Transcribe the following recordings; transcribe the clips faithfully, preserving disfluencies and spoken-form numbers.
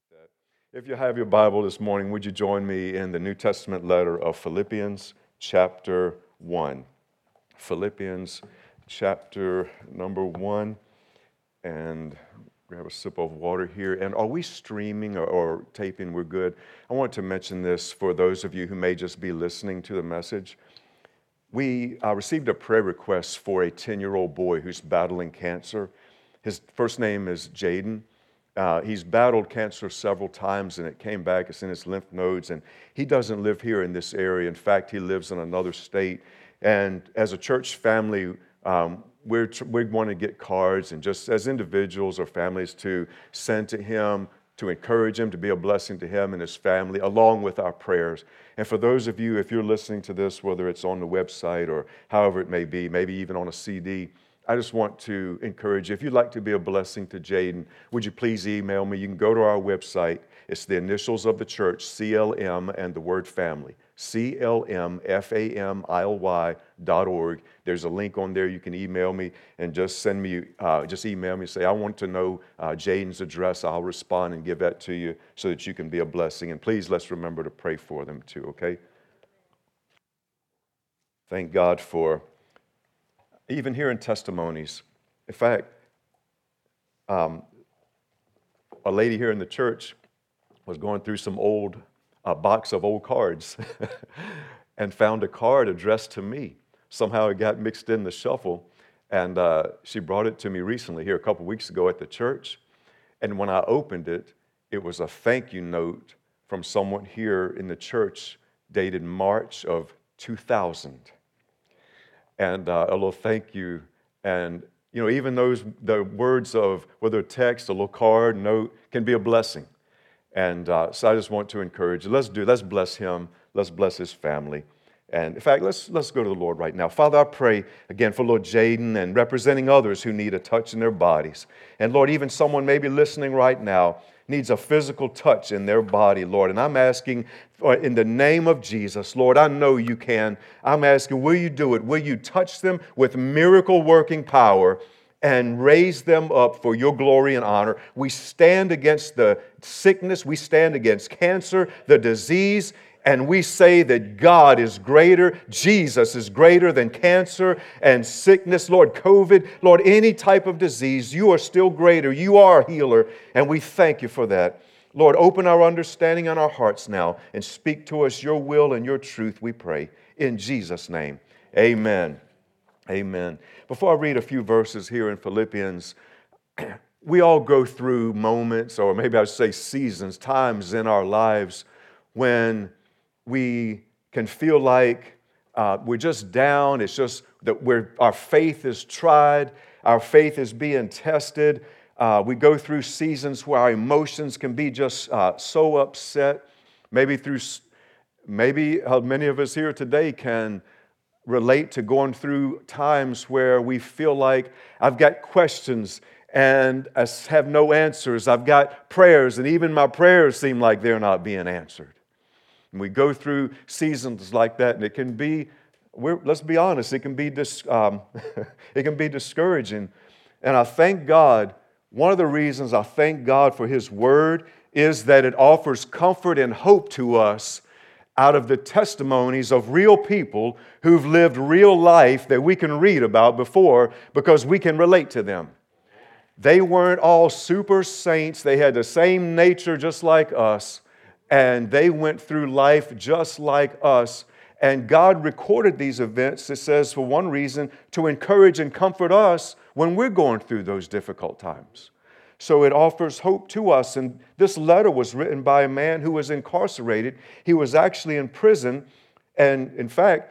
that. If you have your Bible this morning, would you join me in the New Testament letter of Philippians chapter one? Philippians chapter number one. And grab a sip of water here. And are we streaming or, or taping? We're good. I want to mention this for those of you who may just be listening to the message. We uh, received a prayer request for a ten-year-old boy who's battling cancer. His first name is Jaden. Uh, he's battled cancer several times, and it came back. It's in his lymph nodes, and he doesn't live here in this area. In fact, he lives in another state. And as a church family, um, we're, we want to get cards, and just as individuals or families to send to him, to encourage him, to be a blessing to him and his family, along with our prayers. And for those of you, if you're listening to this, whether it's on the website or however it may be, maybe even on a C D, I just want to encourage you, if you'd like to be a blessing to Jaden, would you please email me? You can go to our website. It's the initials of the church, C L M, and the word family, C L M F A M I L Y dot org. There's a link on there. You can email me and just send me, uh, just email me, say, I want to know uh, Jaden's address. I'll respond and give that to you so that you can be a blessing. And please, let's remember to pray for them too, okay? Thank God for even hearing testimonies. In fact, um, a lady here in the church was going through some old uh, box of old cards and found a card addressed to me. Somehow it got mixed in the shuffle, and uh, she brought it to me recently here a couple weeks ago at the church. And when I opened it, it was a thank you note from someone here in the church dated March of two thousand. And uh, a little thank you. And, you know, even those, the words of whether text, a little card, note, can be a blessing. And uh, so I just want to encourage you. Let's do, let's bless him. Let's bless his family. And in fact, let's, let's go to the Lord right now. Father, I pray again for Lord Jaden and representing others who need a touch in their bodies. And Lord, even someone maybe listening right now needs a physical touch in their body, Lord. And I'm asking in the name of Jesus, Lord, I know you can. I'm asking, will you do it? Will you touch them with miracle working power and raise them up for your glory and honor? We stand against the sickness. We stand against cancer, the disease. And we say that God is greater, Jesus is greater than cancer and sickness, Lord, COVID, Lord, any type of disease, you are still greater. You are a healer, and we thank you for that. Lord, open our understanding and our hearts now and speak to us your will and your truth, we pray. In Jesus' name, amen. Amen. Before I read a few verses here in Philippians, we all go through moments, or maybe I should say seasons, times in our lives when we can feel like uh, we're just down. It's just that we're, our faith is tried. Our faith is being tested. Uh, we go through seasons where our emotions can be just uh, so upset. Maybe through, maybe uh, many of us here today can relate to going through times where we feel like I've got questions and I have no answers. I've got prayers, and even my prayers seem like they're not being answered. And we go through seasons like that, and it can be, we're, let's be honest, it can be dis, um, it can be discouraging. And I thank God, one of the reasons I thank God for His Word is that it offers comfort and hope to us out of the testimonies of real people who've lived real life that we can read about before because we can relate to them. They weren't all super saints. They had the same nature just like us. And they went through life just like us. And God recorded these events, it says, for one reason, to encourage and comfort us when we're going through those difficult times. So it offers hope to us. And this letter was written by a man who was incarcerated. He was actually in prison. And in fact,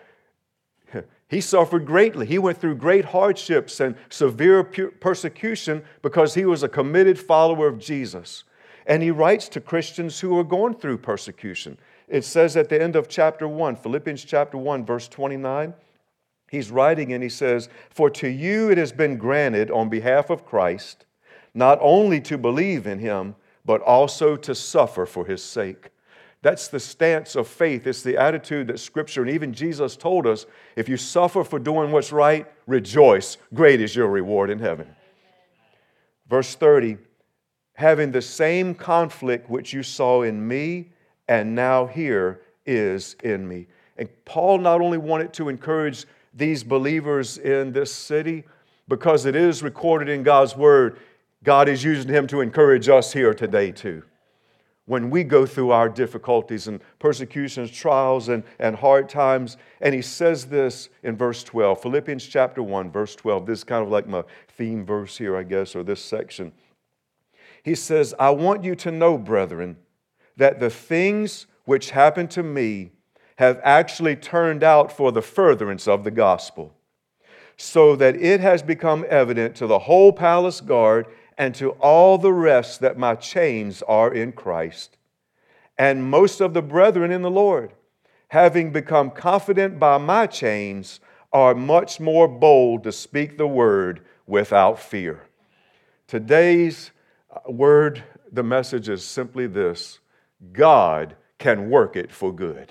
he suffered greatly. He went through great hardships and severe persecution because he was a committed follower of Jesus. And he writes to Christians who are going through persecution. It says at the end of chapter one, Philippians chapter one, verse twenty-nine, he's writing and he says, "For to you it has been granted on behalf of Christ, not only to believe in Him, but also to suffer for His sake." That's the stance of faith. It's the attitude that Scripture and even Jesus told us, if you suffer for doing what's right, rejoice. Great is your reward in heaven. Verse thirty, having the same conflict which you saw in me and now here is in me. And Paul not only wanted to encourage these believers in this city, because it is recorded in God's Word, God is using him to encourage us here today too. When we go through our difficulties and persecutions, trials, and, and hard times. And he says this in verse twelve, Philippians chapter one, verse twelve. This is kind of like my theme verse here, I guess, or this section. He says, I want you to know, brethren, that the things which happened to me have actually turned out for the furtherance of the gospel, so that it has become evident to the whole palace guard and to all the rest that my chains are in Christ. And most of the brethren in the Lord, having become confident by my chains, are much more bold to speak the word without fear. Today's word, the message is simply this: God can work it for good.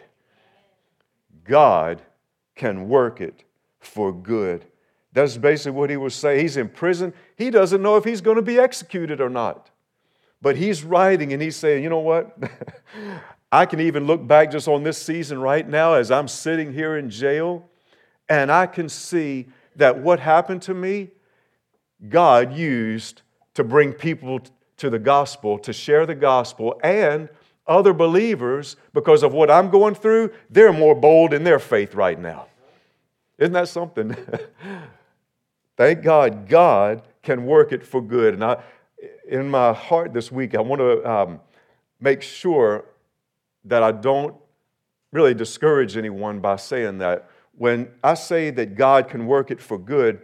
God can work it for good. That's basically what he was saying. He's in prison. He doesn't know if he's going to be executed or not. But he's writing and he's saying, you know what? I can even look back just on this season right now as I'm sitting here in jail, and I can see that what happened to me, God used to bring people to the gospel, to share the gospel, and other believers, because of what I'm going through, they're more bold in their faith right now. Isn't that something? Thank God, God can work it for good. And I, in my heart this week, I want to um, make sure that I don't really discourage anyone by saying that. When I say that God can work it for good,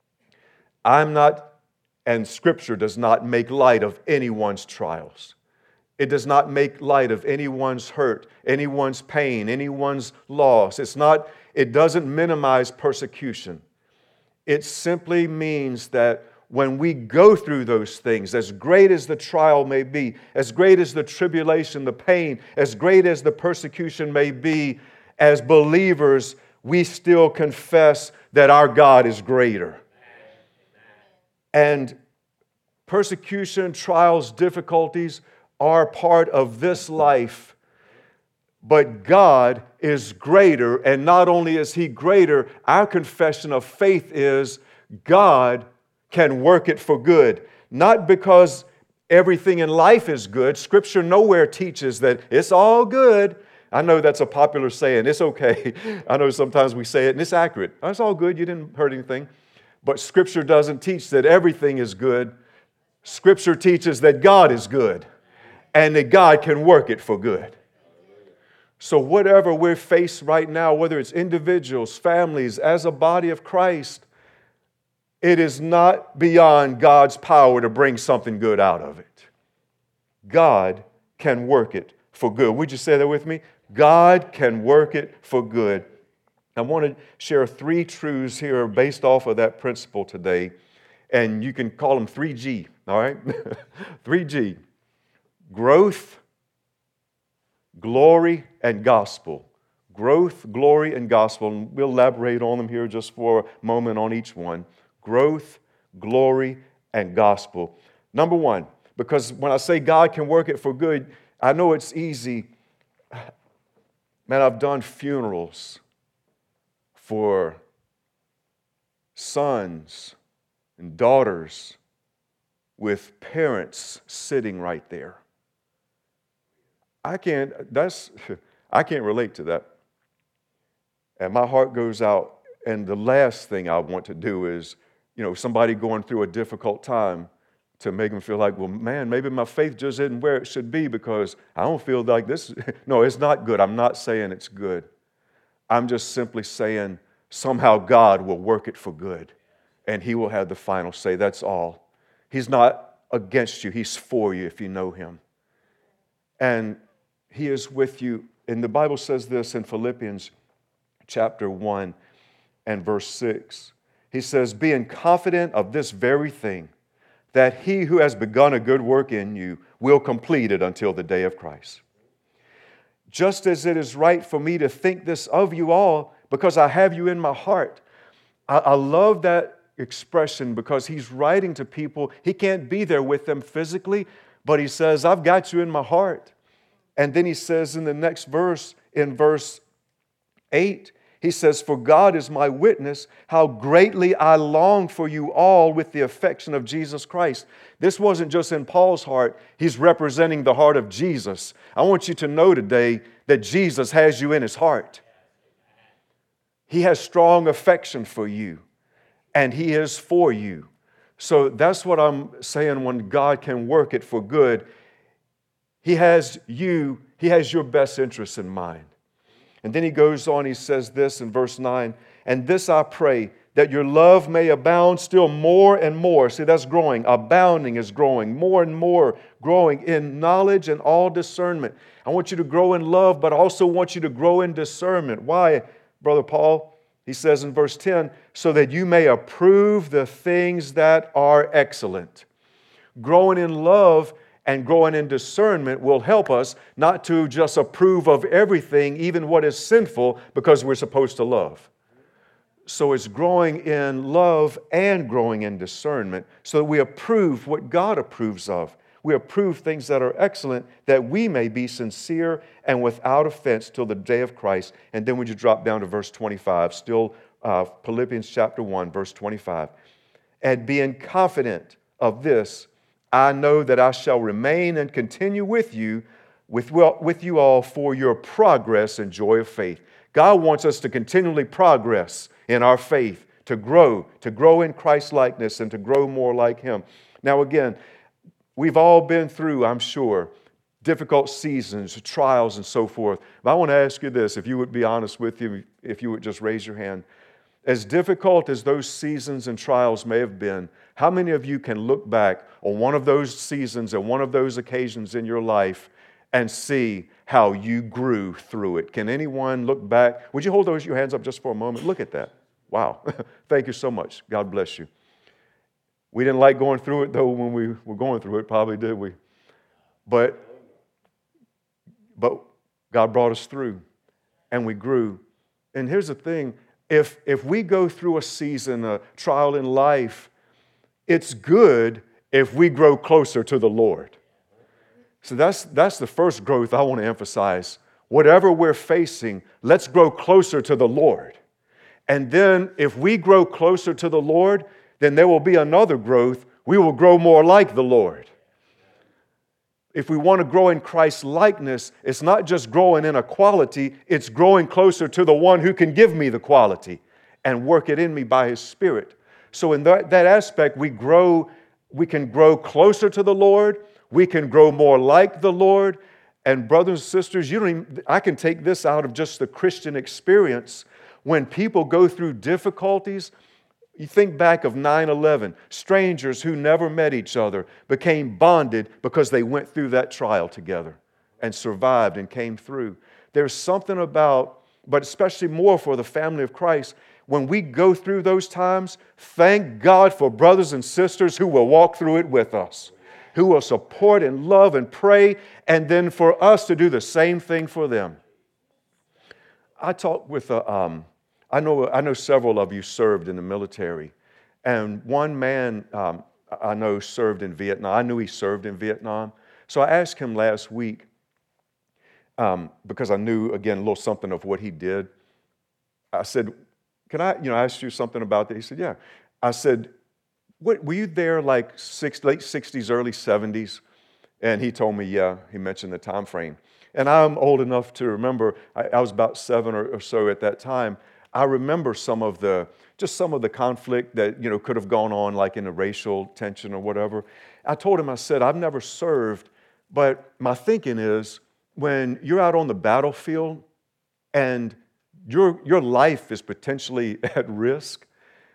I'm not, and Scripture does not make light of anyone's trials. It does not make light of anyone's hurt, anyone's pain, anyone's loss. It's not, it doesn't minimize persecution. It simply means that when we go through those things, as great as the trial may be, as great as the tribulation, the pain, as great as the persecution may be, as believers, we still confess that our God is greater. And persecution, trials, difficulties are part of this life. But God is greater, and not only is He greater, our confession of faith is God can work it for good. Not because everything in life is good. Scripture nowhere teaches that it's all good. I know that's a popular saying. It's okay. I know sometimes we say it, and it's accurate. Oh, it's all good. You didn't hurt anything. But Scripture doesn't teach that everything is good. Scripture teaches that God is good, and that God can work it for good. So whatever we're faced right now, whether it's individuals, families, as a body of Christ, it is not beyond God's power to bring something good out of it. God can work it for good. Would you say that with me? God can work it for good. I want to share three truths here based off of that principle today, and you can call them three G, all right? three G. Growth, glory, and gospel. Growth, glory, and gospel. And we'll elaborate on them here just for a moment on each one. Growth, glory, and gospel. Number one, because when I say God can work it for good, I know it's easy. Man, I've done funerals for sons and daughters with parents sitting right there. I can't, that's, I can't relate to that. And my heart goes out, and the last thing I want to do is, you know, somebody going through a difficult time to make them feel like, well, man, maybe my faith just isn't where it should be because I don't feel like this. No, it's not good. I'm not saying it's good. I'm just simply saying somehow God will work it for good, and He will have the final say. That's all. He's not against you. He's for you if you know Him. And He is with you. And the Bible says this in Philippians chapter one and verse six. He says, being confident of this very thing, that He who has begun a good work in you will complete it until the day of Christ. Just as it is right for me to think this of you all, because I have you in my heart. I, I love that expression because he's writing to people. He can't be there with them physically, But he says, I've got you in my heart. And then he says in the next verse, in verse eight, he says, for God is my witness, how greatly I long for you all with the affection of Jesus Christ. This wasn't just in Paul's heart. He's representing the heart of Jesus. I want you to know today that Jesus has you in His heart. He has strong affection for you, and He is for you. So that's what I'm saying when God can work it for good. He has you, He has your best interests in mind. And then he goes on, he says this in verse nine, and this I pray, that your love may abound still more and more. See, that's growing. Abounding is growing. More and more growing in knowledge and all discernment. I want you to grow in love, but I also want you to grow in discernment. Why, Brother Paul? He says in verse ten, so that you may approve the things that are excellent. Growing in love and growing in discernment will help us not to just approve of everything, even what is sinful, because we're supposed to love. So it's growing in love and growing in discernment so that we approve what God approves of. We approve things that are excellent, that we may be sincere and without offense till the day of Christ. And then when you drop down to verse twenty-five, still uh, Philippians chapter one, verse twenty-five. And being confident of this, I know that I shall remain and continue with you, with, with you all for your progress and joy of faith. God wants us to continually progress in our faith, to grow, to grow in Christ's likeness and to grow more like Him. Now again, we've all been through, I'm sure, difficult seasons, trials and so forth. But I want to ask you this, if you would be honest with you, if you would just raise your hand. As difficult as those seasons and trials may have been, how many of you can look back on one of those seasons and one of those occasions in your life and see how you grew through it? Can anyone look back? Would you hold those your hands up just for a moment? Look at that. Wow. Thank you so much. God bless you. We didn't like going through it, though, when we were going through it, probably did we? But, but God brought us through, and we grew. And here's the thing. If, if we go through a season, a trial in life, it's good if we grow closer to the Lord. So that's, that's the first growth I want to emphasize. Whatever we're facing, let's grow closer to the Lord. And then if we grow closer to the Lord, then there will be another growth. We will grow more like the Lord. If we want to grow in Christ's likeness, it's not just growing in a quality, it's growing closer to the one who can give me the quality and work it in me by His Spirit. So in that, that aspect, we grow, we can grow closer to the Lord, we can grow more like the Lord. And brothers and sisters, you don't even, I can take this out of just the Christian experience. When people go through difficulties, you think back of nine eleven, strangers who never met each other became bonded because they went through that trial together and survived and came through. There's something about, but especially more for the family of Christ, when we go through those times, thank God for brothers and sisters who will walk through it with us, who will support and love and pray, and then for us to do the same thing for them. I talked with a, um, I know, I know several of you served in the military, and one man um, I know served in Vietnam. I knew he served in Vietnam. So I asked him last week, um, because I knew, again, a little something of what he did. I said, can I, you know, ask you something about that? He said, yeah. I said, what, were you there like six, late sixties, early seventies? And he told me, yeah. He mentioned the time frame. And I'm old enough to remember, I, I was about seven or, or so at that time. I remember some of the, just some of the conflict that, you know, could have gone on, like in a racial tension or whatever. I told him, I said, I've never served, but my thinking is when you're out on the battlefield and your, your life is potentially at risk,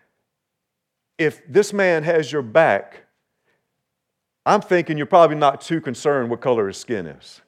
if this man has your back, I'm thinking you're probably not too concerned what color his skin is.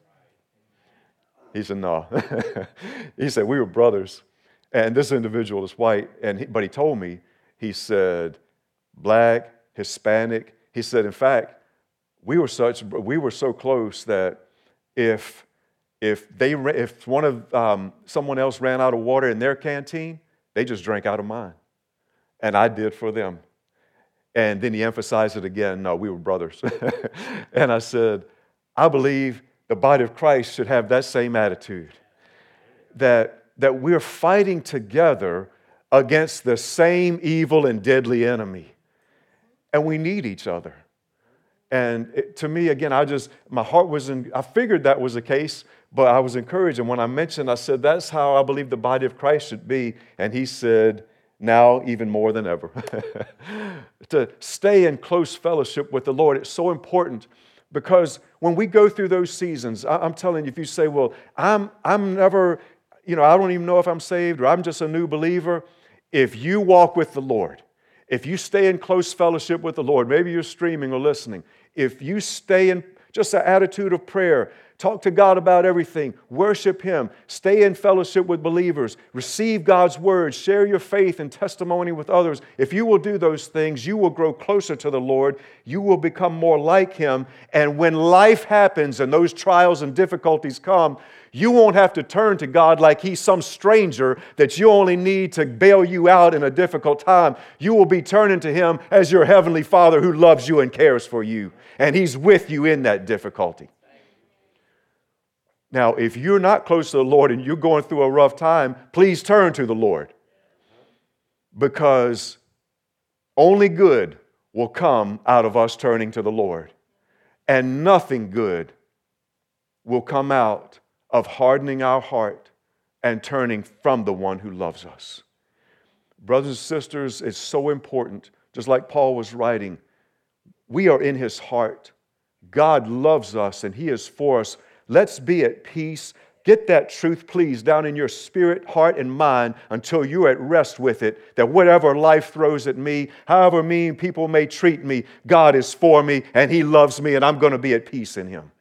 He said, no. He said, we were brothers. And this individual is white, and he, but he told me, he said, black, Hispanic. He said, in fact, we were such, we were so close that if if they if one of um, someone else ran out of water in their canteen, they just drank out of mine, and I did for them. And then he emphasized it again. No, we were brothers. And I said, I believe the body of Christ should have that same attitude. That, that we're fighting together against the same evil and deadly enemy. And we need each other. And it, to me, again, I just, my heart was in, I figured that was the case, but I was encouraged. And when I mentioned, I said, that's how I believe the body of Christ should be. And he said, now even more than ever. To stay in close fellowship with the Lord. It's so important because when we go through those seasons, I, I'm telling you, if you say, well, I'm, I'm never, you know, I don't even know if I'm saved or I'm just a new believer. If you walk with the Lord, if you stay in close fellowship with the Lord, maybe you're streaming or listening, if you stay in just an attitude of prayer, talk to God about everything, worship Him, stay in fellowship with believers, receive God's word, share your faith and testimony with others. If you will do those things, you will grow closer to the Lord, you will become more like Him, and when life happens and those trials and difficulties come, you won't have to turn to God like He's some stranger that you only need to bail you out in a difficult time. You will be turning to Him as your Heavenly Father who loves you and cares for you, and He's with you in that difficulty. Now, if you're not close to the Lord and you're going through a rough time, please turn to the Lord. Because only good will come out of us turning to the Lord. And nothing good will come out of hardening our heart and turning from the one who loves us. Brothers and sisters, it's so important. Just like Paul was writing, we are in His heart. God loves us and He is for us. Let's be at peace. Get that truth, please, down in your spirit, heart, and mind until you're at rest with it, that whatever life throws at me, however mean people may treat me, God is for me, and He loves me, and I'm going to be at peace in Him.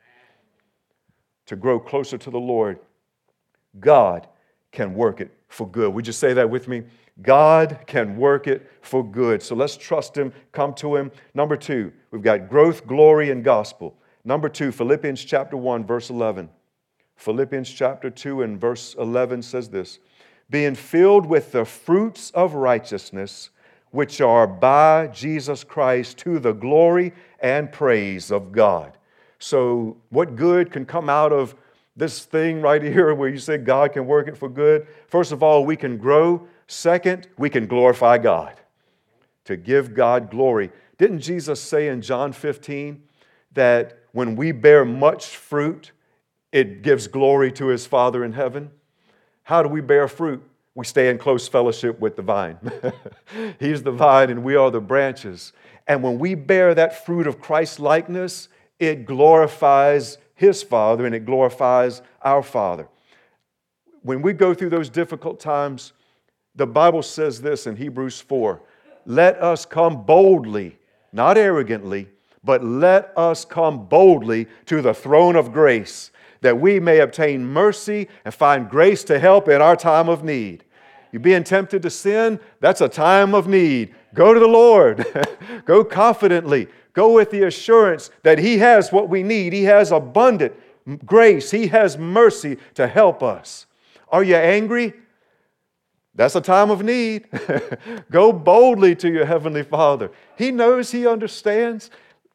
To grow closer to the Lord, God can work it for good. Would you say that with me? God can work it for good. So let's trust Him, come to Him. Number two, we've got growth, glory, and gospel. Number two, Philippians chapter one, verse eleven. Philippians chapter two and verse eleven says this, being filled with the fruits of righteousness, which are by Jesus Christ to the glory and praise of God. So what good can come out of this thing right here where you say God can work it for good? First of all, we can grow. Second, we can glorify God. To give God glory. Didn't Jesus say in John fifteen that when we bear much fruit, it gives glory to His Father in heaven? How do we bear fruit? We stay in close fellowship with the vine. He's the vine and we are the branches. And when we bear that fruit of Christ-likeness, it glorifies His Father and it glorifies our Father. When we go through those difficult times, the Bible says this in Hebrews four, let us come boldly, not arrogantly, but let us come boldly to the throne of grace, that we may obtain mercy and find grace to help in our time of need. You're being tempted to sin? That's a time of need. Go to the Lord. Go confidently. Go with the assurance that He has what we need. He has abundant grace. He has mercy to help us. Are you angry? That's a time of need. Go boldly to your Heavenly Father. He knows, He understands.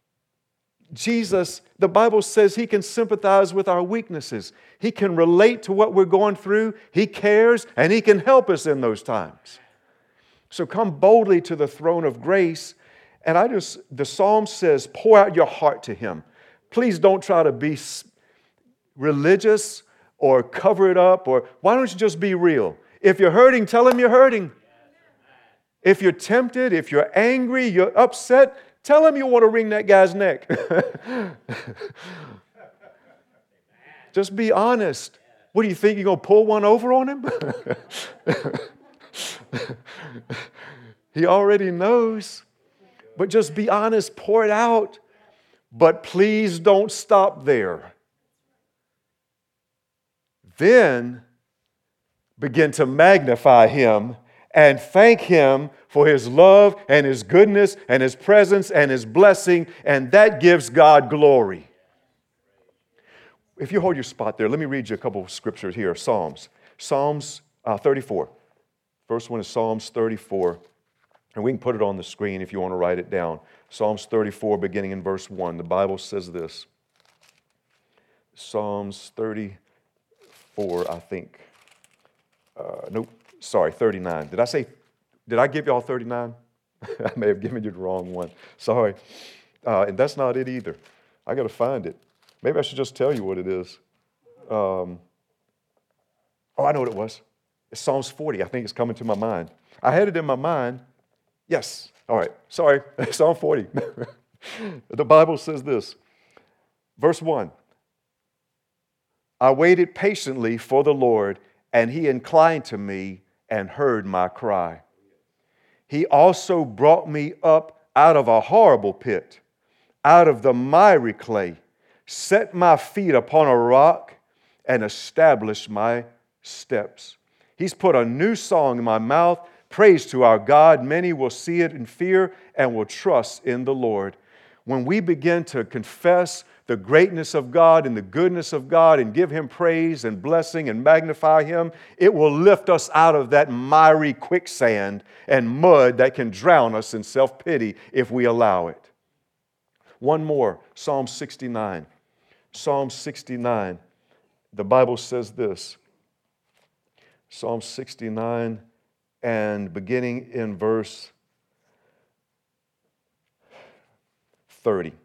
Jesus, the Bible says He can sympathize with our weaknesses. He can relate to what we're going through. He cares, and He can help us in those times. So come boldly to the throne of grace. And I just, the Psalm says, pour out your heart to Him. Please don't try to be religious or cover it up, or why don't you just be real? If you're hurting, tell Him you're hurting. If you're tempted, if you're angry, you're upset, tell Him you want to wring that guy's neck. Just be honest. What do you think, you're going to pull one over on Him? He already knows. But just be honest, pour it out. But please don't stop there. Then begin to magnify Him and thank Him for His love and His goodness and His presence and His blessing, and that gives God glory. If you hold your spot there, let me read you a couple of scriptures here. Psalms. Psalms uh, thirty-four. First one is Psalms thirty-four. And we can put it on the screen if you want to write it down. Psalms thirty-four, beginning in verse one. The Bible says this. Psalms thirty-four, I think. Uh, nope, sorry, thirty-nine. Did I say, did I give y'all thirty-nine? I may have given you the wrong one. Sorry. Uh, and that's not it either. I got to find it. Maybe I should just tell you what it is. Um, oh, I know what it was. It's Psalms forty. I think it's coming to my mind. I had it in my mind. Yes. All right. Sorry. Psalm forty. The Bible says this. Verse one. I waited patiently for the Lord, and He inclined to me and heard my cry. He also brought me up out of a horrible pit, out of the miry clay, set my feet upon a rock, and established my steps. He's put a new song in my mouth, praise to our God. Many will see it in fear and will trust in the Lord. When we begin to confess the greatness of God and the goodness of God and give Him praise and blessing and magnify Him, it will lift us out of that miry quicksand and mud that can drown us in self-pity if we allow it. One more, Psalm sixty-nine. Psalm sixty-nine, the Bible says this. Psalm sixty-nine, and beginning in verse thirty.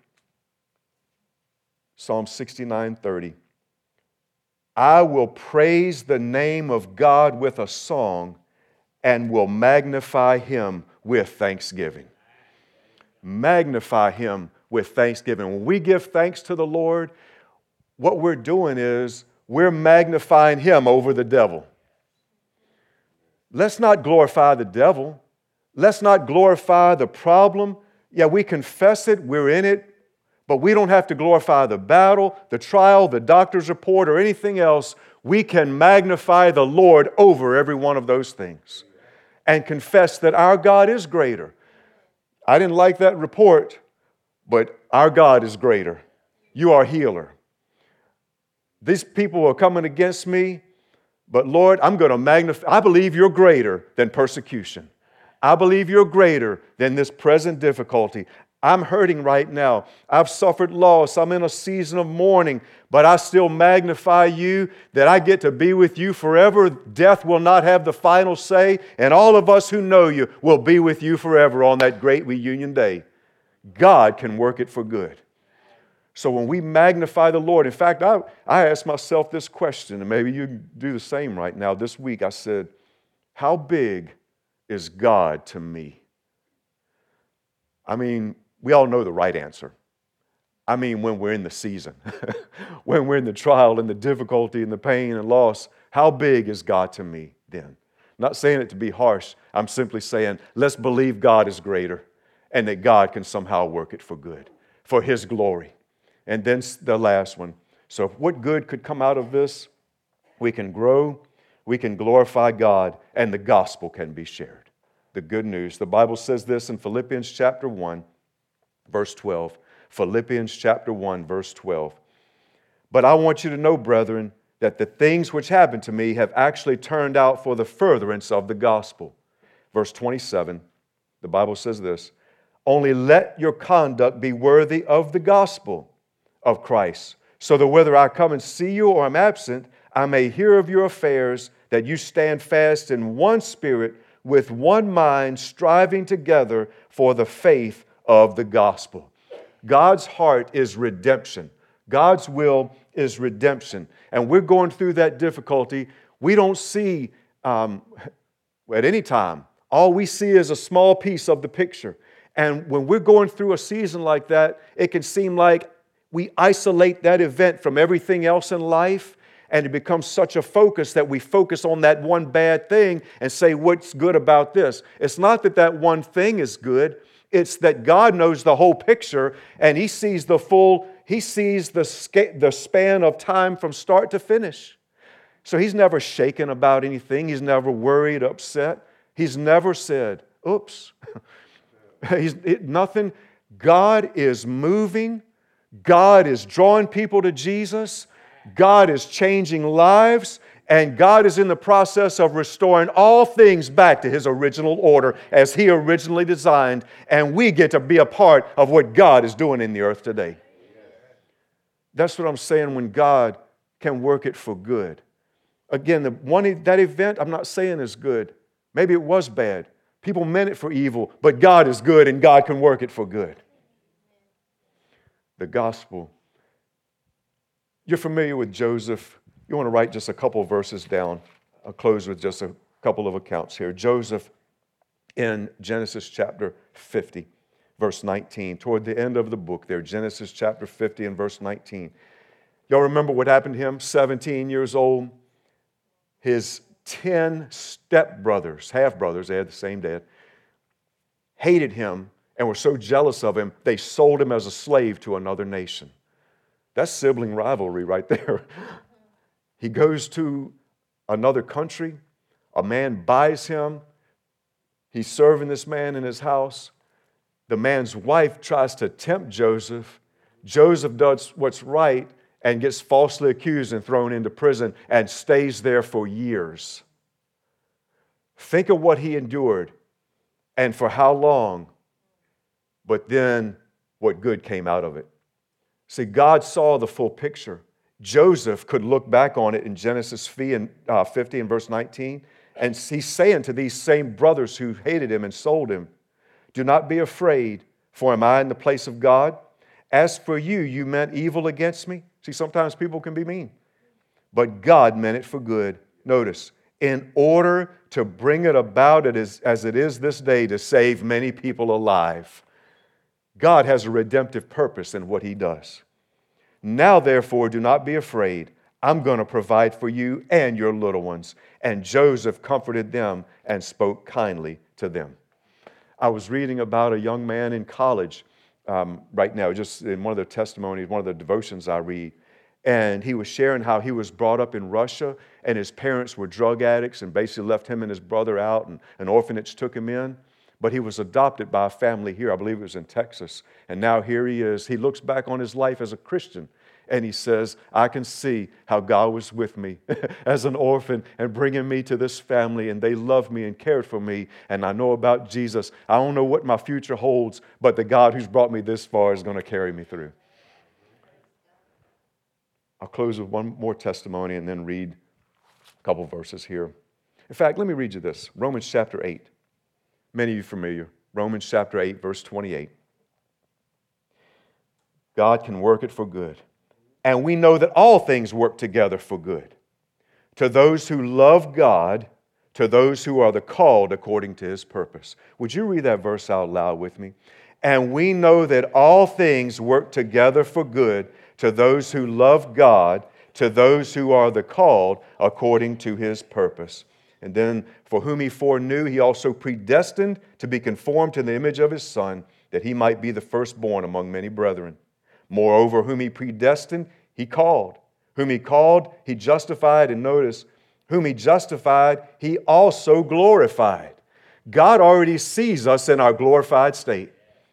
Psalm sixty-nine, thirty. I will praise the name of God with a song and will magnify Him with thanksgiving. Magnify Him with thanksgiving. When we give thanks to the Lord, what we're doing is we're magnifying Him over the devil. Let's not glorify the devil. Let's not glorify the problem. Yeah, we confess it, we're in it, but we don't have to glorify the battle, the trial, the doctor's report, or anything else. We can magnify the Lord over every one of those things and confess that our God is greater. I didn't like that report, but our God is greater. You are healer. These people are coming against me, but Lord, I'm going to magnify. I believe You're greater than persecution. I believe You're greater than this present difficulty. I'm hurting right now. I've suffered loss. I'm in a season of mourning, but I still magnify You that I get to be with You forever. Death will not have the final say, and all of us who know You will be with You forever on that great reunion day. God can work it for good. So when we magnify the Lord, in fact, I, I asked myself this question, and maybe you do the same right now. This week I said, how big is God to me? I mean, we all know the right answer. I mean, when we're in the season, when we're in the trial and the difficulty and the pain and loss, how big is God to me then? I'm not saying it to be harsh. I'm simply saying, let's believe God is greater and that God can somehow work it for good, for His glory. And then the last one. So what good could come out of this? We can grow, we can glorify God, and the gospel can be shared. The good news. The Bible says this in Philippians chapter one, verse twelve. Philippians chapter one, verse twelve. But I want you to know, brethren, that the things which happened to me have actually turned out for the furtherance of the gospel. Verse twenty-seven, the Bible says this, only let your conduct be worthy of the gospel of Christ, so that whether I come and see you or am absent, I may hear of your affairs, that you stand fast in one spirit, with one mind, striving together for the faith of the gospel. God's heart is redemption. God's will is redemption. And we're going through that difficulty. We don't see, um, at any time, all we see is a small piece of the picture. And when we're going through a season like that, it can seem like we isolate that event from everything else in life, and it becomes such a focus that we focus on that one bad thing and say, what's good about this? It's not that that one thing is good. It's that God knows the whole picture, and He sees the full, He sees the, sca- the span of time from start to finish. So He's never shaken about anything. He's never worried, upset. He's never said, oops. He's, it, nothing. God is moving. God is drawing people to Jesus. God is changing lives. And God is in the process of restoring all things back to His original order as He originally designed. And we get to be a part of what God is doing in the earth today. That's what I'm saying when God can work it for good. Again, the one, that event, I'm not saying is good. Maybe it was bad. People meant it for evil, but God is good and God can work it for good. The gospel. You're familiar with Joseph. You want to write just a couple of verses down. I'll close with just a couple of accounts here. Joseph in Genesis chapter fifty, verse nineteen. Toward the end of the book there, Genesis chapter fifty and verse nineteen. Y'all remember what happened to him? seventeen years old. His ten stepbrothers, half-brothers, they had the same dad, hated him and were so jealous of him, they sold him as a slave to another nation. That's sibling rivalry right there. He goes to another country. A man buys him. He's serving this man in his house. The man's wife tries to tempt Joseph. Joseph does what's right and gets falsely accused and thrown into prison and stays there for years. Think of what he endured and for how long, but then what good came out of it. See, God saw the full picture. Joseph could look back on it in Genesis fifty and verse nineteen, and he's saying to these same brothers who hated him and sold him, "Do not be afraid, for am I in the place of God? As for you, you meant evil against me." See, sometimes people can be mean. But God meant it for good. Notice, in order to bring it about as, as it is this day to save many people alive. God has a redemptive purpose in what He does. Now, therefore, do not be afraid. I'm going to provide for you and your little ones. And Joseph comforted them and spoke kindly to them. I was reading about a young man in college um, right now, just in one of the testimonies, one of the devotions I read. And he was sharing how he was brought up in Russia and his parents were drug addicts and basically left him and his brother out, and an orphanage took him in. But he was adopted by a family here. I believe it was in Texas. And now here he is. He looks back on his life as a Christian and he says, I can see how God was with me as an orphan and bringing me to this family, and they loved me and cared for me, and I know about Jesus. I don't know what my future holds, but the God who's brought me this far is going to carry me through. I'll close with one more testimony and then read a couple verses here. In fact, let me read you this. Romans chapter eight. Many of you are familiar. Romans chapter eight, verse twenty-eight. God can work it for good. And we know that all things work together for good. To those who love God, to those who are the called according to His purpose. Would you read that verse out loud with me? And we know that all things work together for good to those who love God, to those who are the called according to His purpose. And then, for whom He foreknew, He also predestined to be conformed to the image of His Son, that He might be the firstborn among many brethren. Moreover, whom He predestined, He called. Whom He called, He justified. And notice, whom He justified, He also glorified. God already sees us in our glorified state.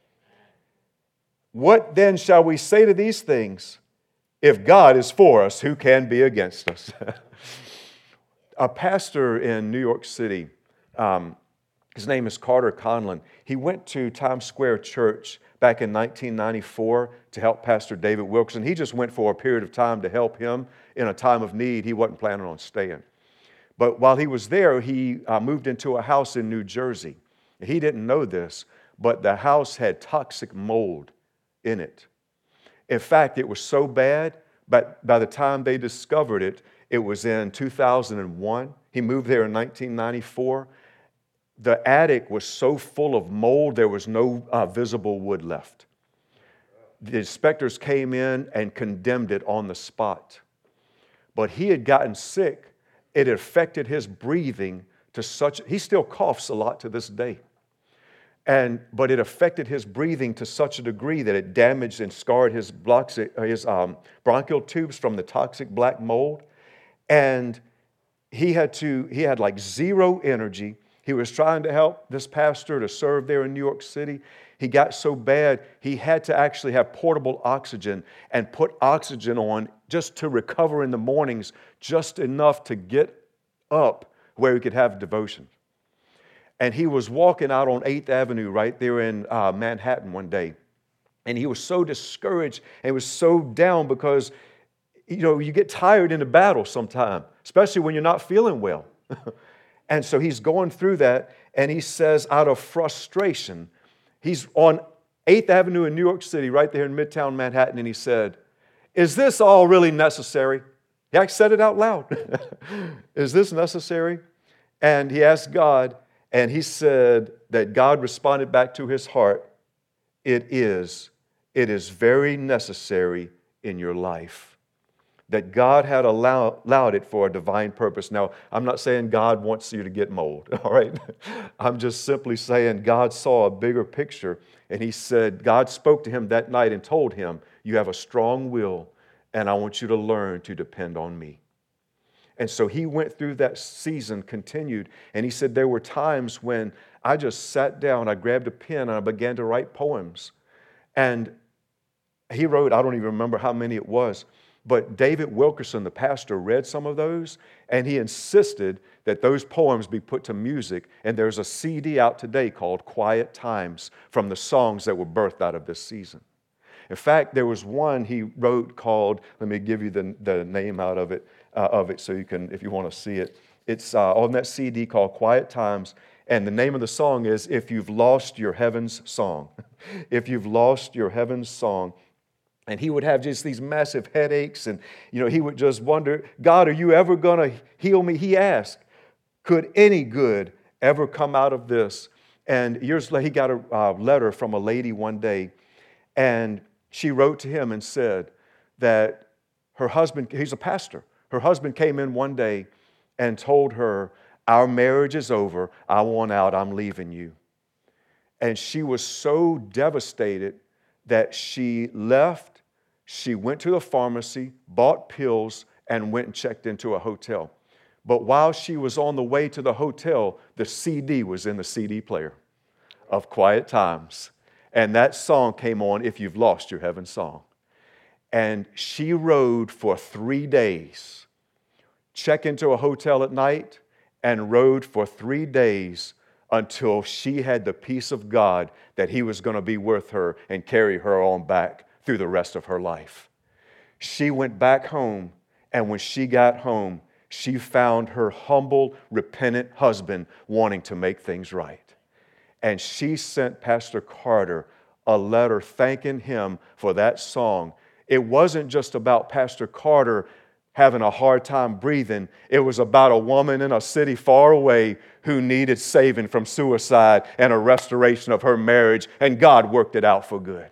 What then shall we say to these things? If God is for us, who can be against us? A pastor in New York City, um, his name is Carter Conlon. He went to Times Square Church back in nineteen ninety-four to help Pastor David Wilkerson. He just went for a period of time to help him in a time of need. He wasn't planning on staying. But while he was there, he uh, moved into a house in New Jersey. He didn't know this, but the house had toxic mold in it. In fact, it was so bad, but by the time they discovered it, it was in two thousand one. He moved there in nineteen ninety-four. The attic was so full of mold, there was no uh, visible wood left. The inspectors came in and condemned it on the spot. But he had gotten sick. It affected his breathing to such, he still coughs a lot to this day. And, but it affected his breathing to such a degree that it damaged and scarred his, blocks, his um, bronchial tubes from the toxic black mold. And he had to, he had like zero energy. He was trying to help this pastor to serve there in New York City. He got so bad, he had to actually have portable oxygen and put oxygen on just to recover in the mornings, just enough to get up where he could have devotion. And he was walking out on eighth Avenue right there in uh, Manhattan one day. And he was so discouraged and he was so down because, you know, you get tired in a battle sometime, especially when you're not feeling well. And so he's going through that, and he says out of frustration, he's on eighth Avenue in New York City, right there in Midtown Manhattan, and he said, "Is this all really necessary?" He actually said it out loud. "Is this necessary?" And he asked God, and he said that God responded back to his heart, "It is. It is very necessary in your life." That God had allow, allowed it for a divine purpose. Now, I'm not saying God wants you to get mold, all right? I'm just simply saying God saw a bigger picture, and he said, God spoke to him that night and told him, "You have a strong will, and I want you to learn to depend on me." And so he went through that season, continued, and he said there were times when I just sat down, I grabbed a pen, and I began to write poems. And he wrote, I don't even remember how many it was, but David Wilkerson, the pastor, read some of those, and he insisted that those poems be put to music. And there's a C D out today called Quiet Times from the songs that were birthed out of this season. In fact, there was one he wrote called, let me give you the, the name out of it, uh, of it so you can, if you want to see it. It's uh, on that C D called Quiet Times, and the name of the song is If You've Lost Your Heaven's Song. If You've Lost Your Heaven's Song. And he would have just these massive headaches, and you know he would just wonder, God, are you ever going to heal me? He asked, could any good ever come out of this? And years later, he got a uh, letter from a lady one day, and she wrote to him and said that her husband, he's a pastor, her husband came in one day and told her, "Our marriage is over, I want out, I'm leaving you." And she was so devastated that she left. She went to the pharmacy, bought pills, and went and checked into a hotel. But while she was on the way to the hotel, the C D was in the C D player of Quiet Times. And that song came on, If You've Lost Your Heaven Song. And she rode for three days, checked into a hotel at night, and rode for three days until she had the peace of God that he was going to be with her and carry her on back through the rest of her life. She went back home, and when she got home, she found her humble, repentant husband wanting to make things right. And she sent Pastor Carter a letter thanking him for that song. It wasn't just about Pastor Carter having a hard time breathing. It was about a woman in a city far away who needed saving from suicide and a restoration of her marriage, and God worked it out for good.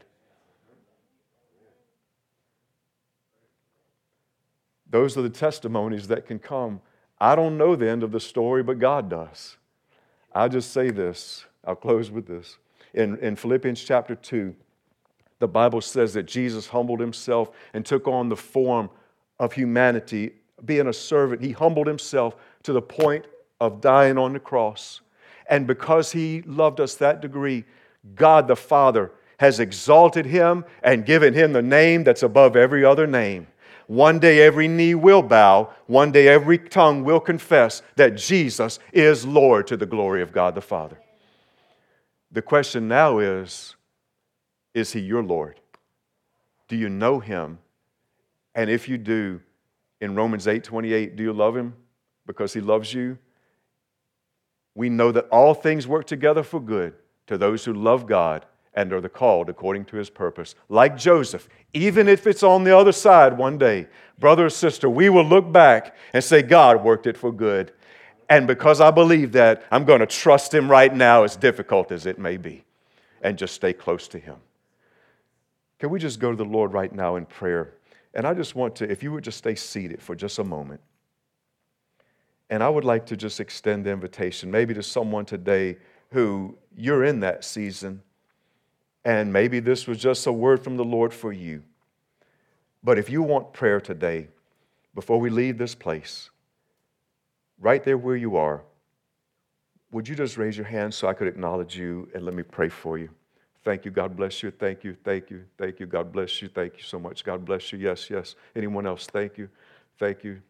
Those are the testimonies that can come. I don't know the end of the story, but God does. I'll just say this. I'll close with this. In, in Philippians chapter two, the Bible says that Jesus humbled himself and took on the form of humanity, being a servant. He humbled himself to the point of dying on the cross. And because he loved us that degree, God the Father has exalted him and given him the name that's above every other name. One day every knee will bow. One day every tongue will confess that Jesus is Lord to the glory of God the Father. The question now is, is he your Lord? Do you know him? And if you do, in Romans eight twenty-eight, do you love him because he loves you? We know that all things work together for good to those who love God and are the called according to his purpose. Like Joseph, even if it's on the other side one day, brother or sister, we will look back and say, God worked it for good. And because I believe that, I'm going to trust him right now, as difficult as it may be, and just stay close to him. Can we just go to the Lord right now in prayer? And I just want to, if you would just stay seated for just a moment. And I would like to just extend the invitation, maybe to someone today who you're in that season, and maybe this was just a word from the Lord for you. But if you want prayer today, before we leave this place, right there where you are, would you just raise your hand so I could acknowledge you and let me pray for you? Thank you. God bless you. Thank you. Thank you. Thank you. God bless you. Thank you so much. God bless you. Yes, yes. Anyone else? Thank you. Thank you.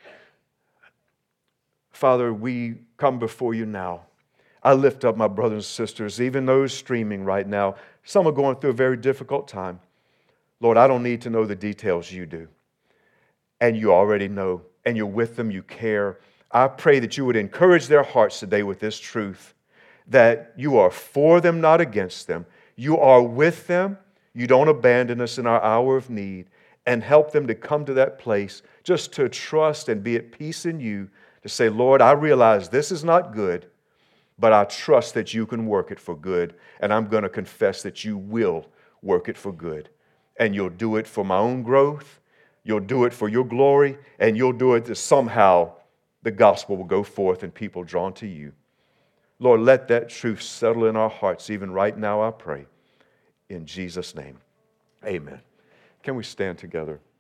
Father, we come before you now. I lift up my brothers and sisters, even those streaming right now. Some are going through a very difficult time. Lord, I don't need to know the details. You do. And you already know. And you're with them. You care. I pray that you would encourage their hearts today with this truth, that you are for them, not against them. You are with them. You don't abandon us in our hour of need. And help them to come to that place just to trust and be at peace in you, to say, Lord, I realize this is not good, but I trust that you can work it for good. And I'm going to confess that you will work it for good. And you'll do it for my own growth. You'll do it for your glory. And you'll do it that somehow the gospel will go forth and people drawn to you. Lord, let that truth settle in our hearts even right now, I pray. In Jesus' name, amen. Can we stand together?